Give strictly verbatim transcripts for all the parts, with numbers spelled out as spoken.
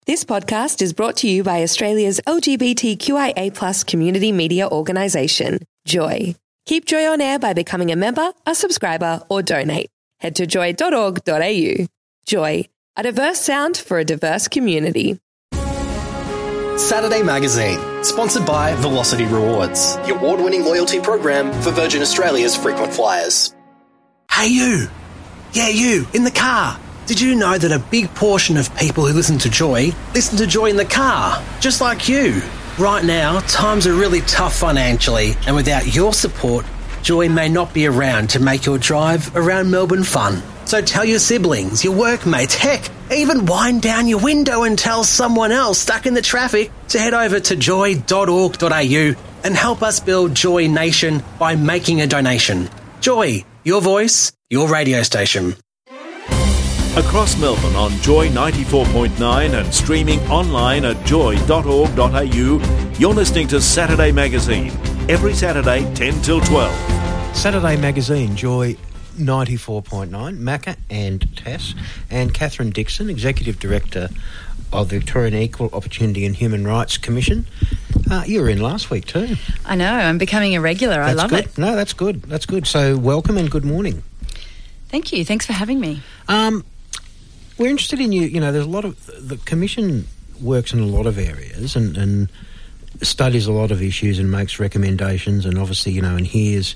This podcast is brought to you by Australia's L G B T Q I A plus community media organisation, Joy. Keep Joy on air by becoming a member, a subscriber or donate. Head to joy dot org dot a u. Joy, a diverse sound for a diverse community. Saturday Magazine, sponsored by Velocity Rewards, the award-winning loyalty program for Virgin Australia's frequent flyers. Hey you! Yeah, you, in the car. Did you know that a big portion of people who listen to Joy listen to Joy in the car, just like you? Right now, times are really tough financially, and without your support, Joy may not be around to make your drive around Melbourne fun. So tell your siblings, your workmates, heck, even wind down your window and tell someone else stuck in the traffic to head over to joy dot org dot a u and help us build Joy Nation by making a donation. Joy, your voice, your radio station. Across Melbourne on Joy ninety-four point nine and streaming online at joy dot org dot a u, you're listening to Saturday Magazine, every Saturday ten till twelve. Saturday Magazine, Joy ninety-four point nine, Macca and Tass, and Catherine Dixon, Executive Director of the Victorian Equal Opportunity and Human Rights Commission. Uh, you were in last week too. I know, I'm becoming a regular. That's I love good. it. No, that's good. That's good. So welcome and good morning. Thank you. Thanks for having me. Um, we're interested in you. You know, there's a lot of the Commission works in a lot of areas and, and studies a lot of issues and makes recommendations, and obviously, you know, and hears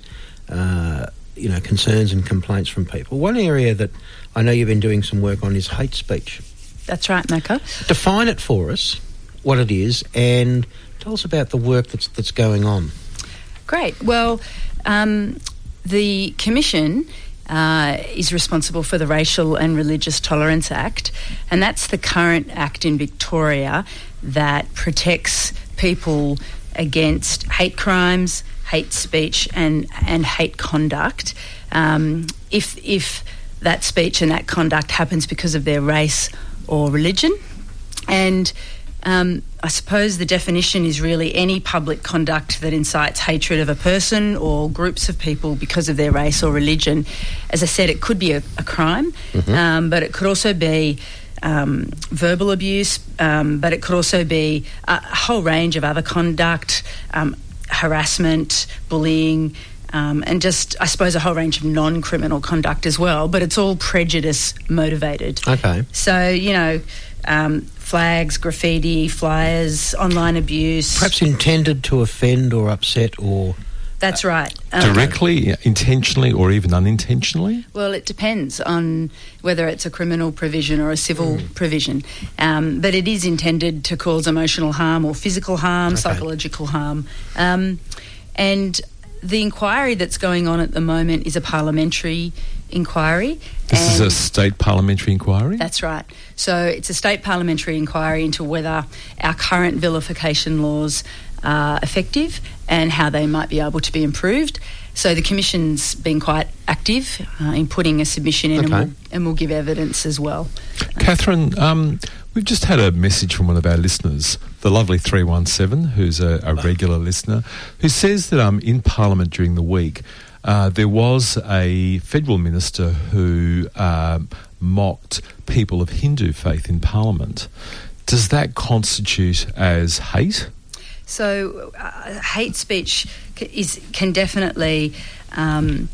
uh, you know concerns and complaints from people. One area that I know you've been doing some work on is hate speech. That's right, Macca. Define it for us, what it is, and tell us about the work that's that's going on. Great. Well, um, the Commission Uh, is responsible for the Racial and Religious Tolerance Act, and that's the current act in Victoria that protects people against hate crimes, hate speech and, and hate conduct um, if, if that speech and that conduct happens because of their race or religion. And Um, I suppose the definition is really any public conduct that incites hatred of a person or groups of people because of their race or religion. As I said, it could be a, a crime, mm-hmm. um, but it could also be um, verbal abuse, um, but it could also be a, a whole range of other conduct, um, harassment, bullying, um, and just, I suppose, a whole range of non-criminal conduct as well, but it's all prejudice motivated. Okay. So, you know, um, flags, graffiti, flyers, online abuse. Perhaps intended to offend or upset or... That's right. Um, Directly, intentionally or even unintentionally? Well, it depends on whether it's a criminal provision or a civil mm. provision. Um, but it is intended to cause emotional harm or physical harm, okay. psychological harm. Um, and the inquiry that's going on at the moment is a parliamentary inquiry. This is a state parliamentary inquiry? That's right. So it's a state parliamentary inquiry into whether our current vilification laws are effective and how they might be able to be improved. So the Commission's been quite active uh, in putting a submission in, okay. and, we'll, and we'll give evidence as well. Catherine, um, we've just had a message from one of our listeners, the lovely three one seven, who's a, a regular listener, who says that um, in Parliament during the week, Uh, there was a federal minister who um, mocked people of Hindu faith in Parliament. Does that constitute as hate? So uh, hate speech is can definitely um,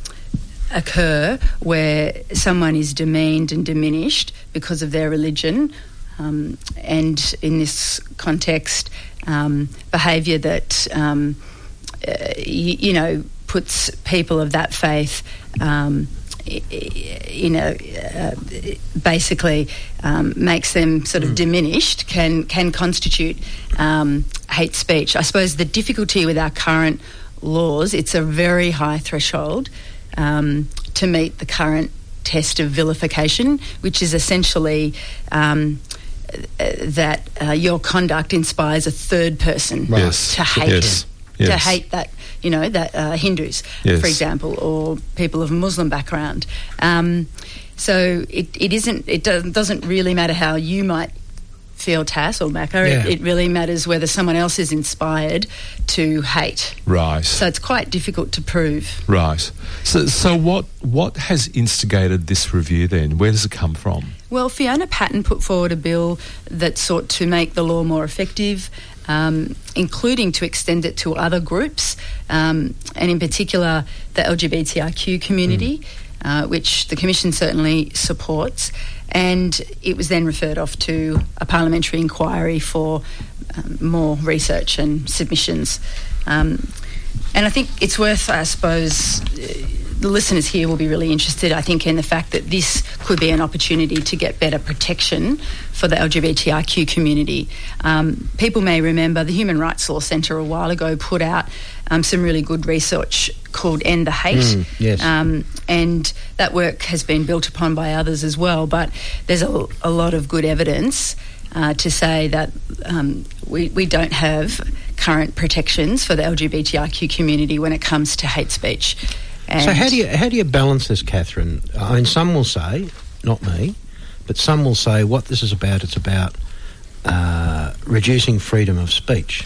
occur where someone is demeaned and diminished because of their religion, um, and in this context, um, behaviour that um, uh, you, you know. puts people of that faith um, in a uh, basically um, makes them sort of mm. diminished can can constitute um, hate speech. I suppose the difficulty with our current laws, it's a very high threshold um, to meet the current test of vilification, which is essentially um, that uh, your conduct inspires a third person yes. to hate yes. Yes. to hate that. You know, that uh, Hindus, yes. for example, or people of a Muslim background. Um, so it, it isn't. It doesn't, doesn't really matter how you might feel Tas or Macca. Yeah. It, it really matters whether someone else is inspired to hate. Right. So it's quite difficult to prove. Right. So, so what what has instigated this review then? Where does it come from? Well, Fiona Patten put forward a bill that sought to make the law more effective, um, including to extend it to other groups, um, and in particular the L G B T I Q community, mm. uh, which the Commission certainly supports. And it was then referred off to a parliamentary inquiry for um, more research and submissions. Um, and I think it's worth, I suppose, uh, the listeners here will be really interested, I think, in the fact that this could be an opportunity to get better protection for the L G B T I Q community. Um, people may remember the Human Rights Law Centre a while ago put out um, some really good research called End the Hate. Mm, yes. Um, and that work has been built upon by others as well, but there's a, a lot of good evidence uh, to say that um, we, we don't have current protections for the L G B T I Q community when it comes to hate speech. And so how do you how do you balance this, Catherine? I mean, some will say, not me, but some will say what this is about, it's about uh, reducing freedom of speech.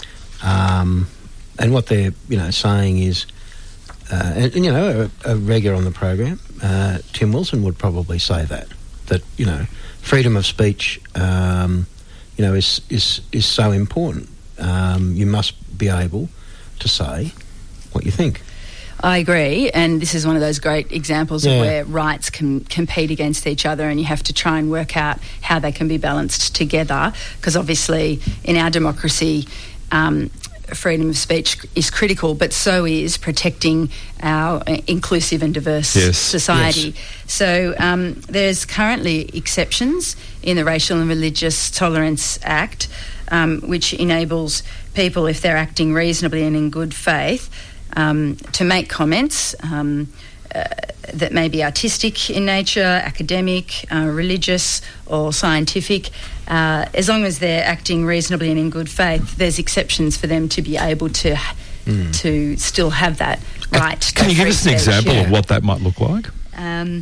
Um, and what they're, you know, saying is, uh, and, and, you know, a, a regular on the program, uh, Tim Wilson would probably say that, that, you know, freedom of speech, um, you know, is, is, is so important. Um, you must be able to say what you think. I agree, and this is one of those great examples yeah. of where rights can compete against each other, and you have to try and work out how they can be balanced together, because obviously in our democracy um, freedom of speech is critical, but so is protecting our inclusive and diverse yes. society. Yes. So um, there's currently exceptions in the Racial and Religious Tolerance Act, um, which enables people, if they're acting reasonably and in good faith, Um, to make comments um, uh, that may be artistic in nature, academic, uh, religious or scientific. Uh, as long as they're acting reasonably and in good faith, there's exceptions for them to be able to mm. to still have that right. Uh, can you give us an example yeah. of what that might look like? Um,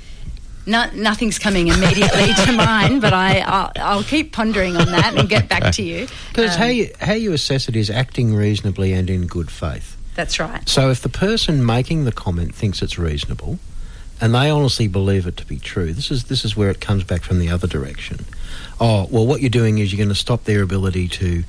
no, nothing's coming immediately to mind, but I, I'll, I'll keep pondering on that and get back to you. Because um, how you, how you assess it is acting reasonably and in good faith. That's right. So if the person making the comment thinks it's reasonable and they honestly believe it to be true, this is this is where it comes back from the other direction. Oh, well, what you're doing is you're going to stop their ability to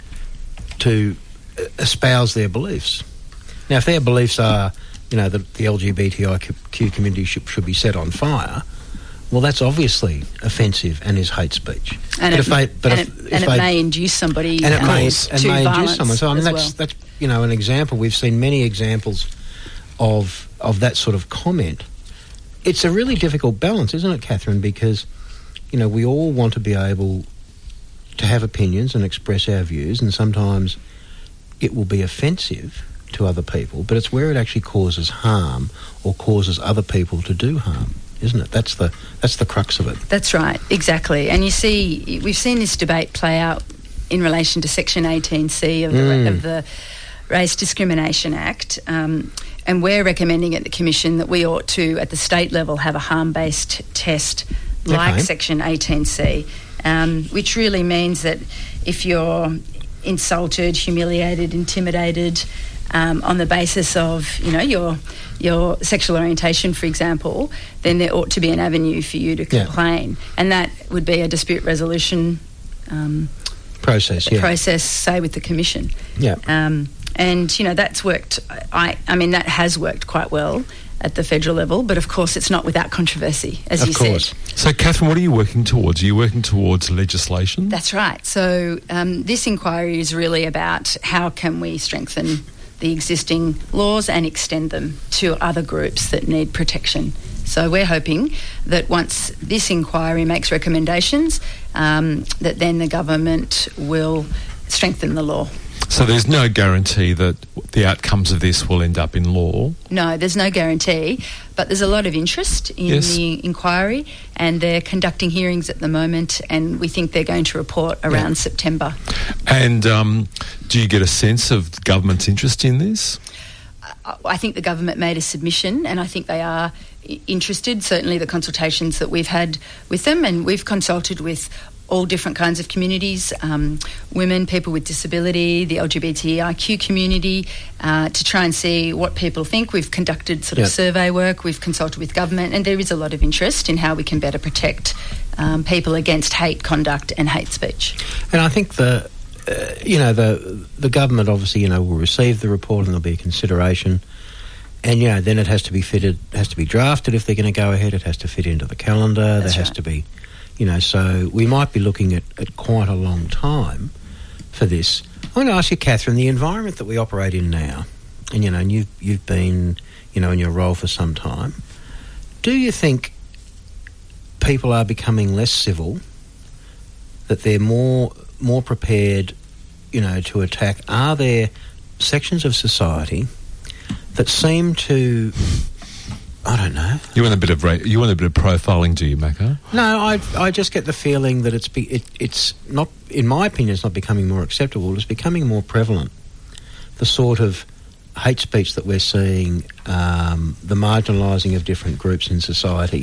to espouse their beliefs. Now, if their beliefs are, you know, that the L G B T I Q community should, should be set on fire, well, that's obviously offensive and is hate speech. And but it, if they, but and if, it, if and they, it may induce somebody and it um, may, to and may violence induce someone. So I mean, as that's well. that's you know an example. We've seen many examples of of that sort of comment. It's a really difficult balance, isn't it, Catherine? Because you know we all want to be able to have opinions and express our views, and sometimes it will be offensive to other people, but it's where it actually causes harm or causes other people to do harm, isn't it? That's the that's the crux of it. That's right, exactly. And you see, we've seen this debate play out in relation to Section eighteen C of the, Mm. of the Race Discrimination Act, um, and we're recommending at the Commission that we ought to, at the state level, have a harm-based test like Okay. Section eighteen C, um, which really means that if you're insulted, humiliated, intimidated, Um, on the basis of, you know, your your sexual orientation, for example, then there ought to be an avenue for you to Yeah. complain. And that would be a dispute resolution um, Process, yeah. process, say, with the Commission. Yeah. Um, and, you know, that's worked, I, I mean, that has worked quite well at the federal level, but of course it's not without controversy, as Of you course. said. So, Catherine, what are you working towards? Are you working towards legislation? That's right. So um, this inquiry is really about how can we strengthen the existing laws and extend them to other groups that need protection. So we're hoping that once this inquiry makes recommendations, um, that then the government will strengthen the law. So there's no guarantee that the outcomes of this will end up in law? No, there's no guarantee, but there's a lot of interest in Yes. the inquiry, and they're conducting hearings at the moment, and we think they're going to report around Yeah. September. And um, do you get a sense of the government's interest in this? I think the government made a submission, and I think they are i- interested. Certainly the consultations that we've had with them, and we've consulted with all different kinds of communities, um, women, people with disability, the L G B T I Q community, uh, to try and see what people think. We've conducted sort of Yep. survey work, we've consulted with government, and there is a lot of interest in how we can better protect um, people against hate conduct and hate speech. And I think the, uh, you know, the the government obviously, you know, will receive the report and there'll be a consideration. And, you know, then it has to be fitted, has to be drafted if they're going to go ahead. It has to fit into the calendar. That's there has right. to be, you know, so we might be looking at, at quite a long time for this. I want to ask you, Catherine, the environment that we operate in now, and, you know, and you've, you've been, you know, in your role for some time, do you think people are becoming less civil, that they're more more prepared, you know, to attack? Are there sections of society that seem to, I don't know. You want a bit of ra- you want a bit of profiling, do you, Macca? No, I I just get the feeling that it's be, it, it's not, in my opinion, it's not becoming more acceptable. It's becoming more prevalent. The sort of hate speech that we're seeing, um, the marginalising of different groups in society,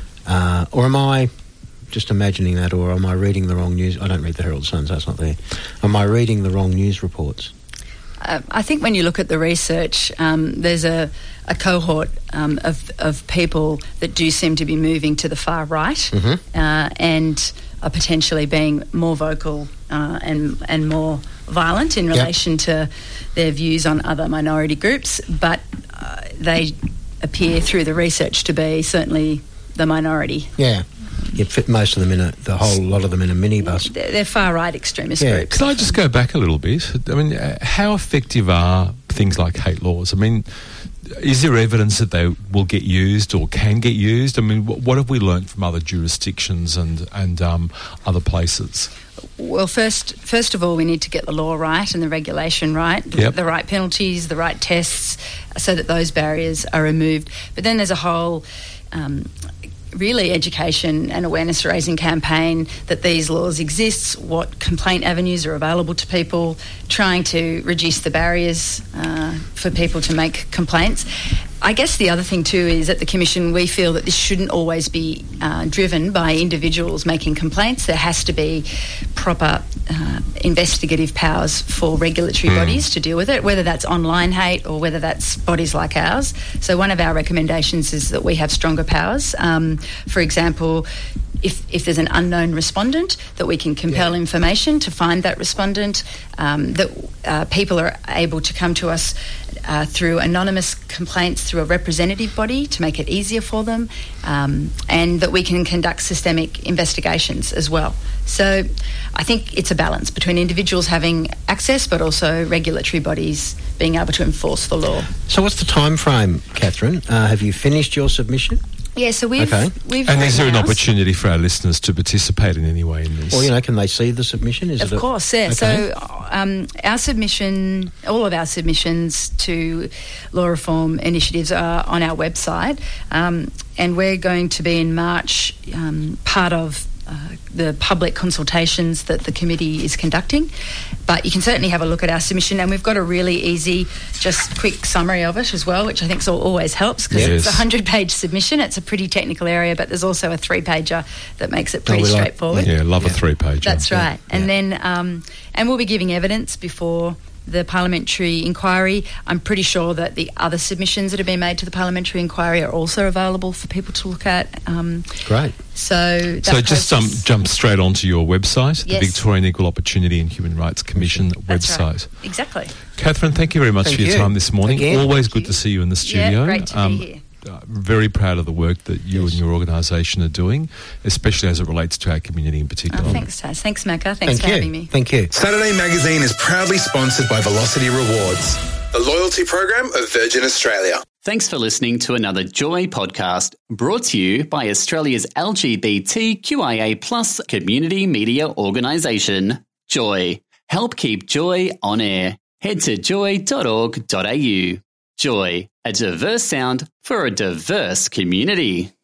uh, or am I just imagining that, or am I reading the wrong news? I don't read the Herald Sun, so it's not there. Am I reading the wrong news reports? Uh, I think when you look at the research, um, there's a, a cohort um, of, of people that do seem to be moving to the far right Mm-hmm. uh, and are potentially being more vocal uh, and and more violent in Yep. relation to their views on other minority groups, but uh, they appear through the research to be certainly the minority. Yeah. You'd fit most of them in a, the whole lot of them in a minibus. They're, they're far-right extremist Yeah. groups. Can I just go back a little bit? I mean, uh, how effective are things like hate laws? I mean, is there evidence that they will get used or can get used? I mean, what, what have we learnt from other jurisdictions and and um, other places? Well, first, first of all, we need to get the law right and the regulation right, Yep. the right penalties, the right tests, so that those barriers are removed. But then there's a whole um, really education and awareness raising campaign that these laws exist, what complaint avenues are available to people, trying to reduce the barriers uh, for people to make complaints. I guess the other thing too is at the Commission we feel that this shouldn't always be uh, driven by individuals making complaints. There has to be proper uh, investigative powers for regulatory Mm. bodies to deal with it, whether that's online hate or whether that's bodies like ours. So one of our recommendations is that we have stronger powers. Um, for example, if, if there's an unknown respondent, that we can compel Yeah. information to find that respondent, um, that uh, people are able to come to us uh, through anonymous complaints through a representative body to make it easier for them, um, and that we can conduct systemic investigations as well. So I think it's a balance between individuals having access but also regulatory bodies being able to enforce the law. So what's the time frame, Catherine? Uh, have you finished your submission? Yeah, so we've... Okay. we've And is there an announced- opportunity for our listeners to participate in any way in this? Or, you know, can they see the submission? Is Of it a- course, yeah. Okay. So um, our submission, all of our submissions to law reform initiatives are on our website, um, and we're going to be in March um, part of uh, the public consultations that the committee is conducting. But you can certainly have a look at our submission, and we've got a really easy, just quick summary of it as well, which I think always helps because Yes. it's a hundred-page submission. It's a pretty technical area, but there's also a three-pager that makes it Oh, pretty we like- straightforward. yeah, love a Yeah. three-pager. That's Yeah, right. And yeah. then, um, and we'll be giving evidence before the parliamentary inquiry. I'm pretty sure that the other submissions that have been made to the parliamentary inquiry are also available for people to look at. Um, Great. so, that So just um, process- jump straight onto your website, the Yes. Victorian Equal Opportunity and Human Rights Commission That's website. right. Exactly. Catherine, thank you very much Thank for your you. time this morning. Again. Always Thank good you. to see you in the studio. Yeah, great to be Um, here. uh, very proud of the work that you Yes. and your organisation are doing, especially as it relates to our community in particular. Oh, thanks, Taz. Thanks, Macca. Thanks Thank for you. having me. Thank you. Saturday Magazine is proudly sponsored by Velocity Rewards, the loyalty program of Virgin Australia. Thanks for listening to another Joy podcast brought to you by Australia's L G B T Q I A plus community media organisation, Joy. Help keep Joy on air. Head to joy dot org dot a u. Joy, a diverse sound for a diverse community.